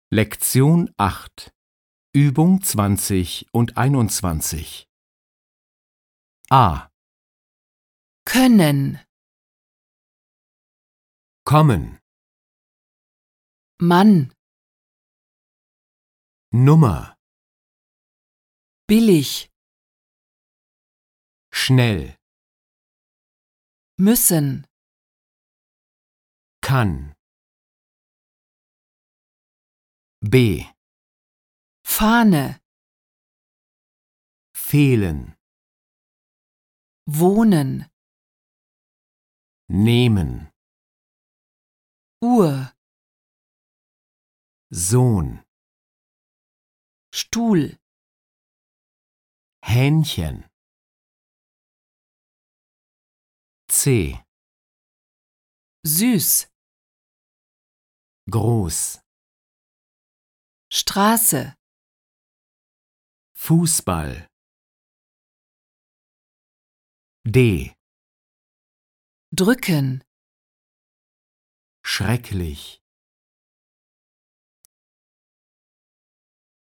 Lektion 8 Übung 20 und 21 A. Können, Kommen, Mann, Nummer, billig, schnell, müssen, kann. B. Fahne, Fehlen, wohnen, nehmen, Uhr, Sohn, Stuhl, Hähnchen. C. süß, Groß, Straße, Fußball. D. drücken, Schrecklich,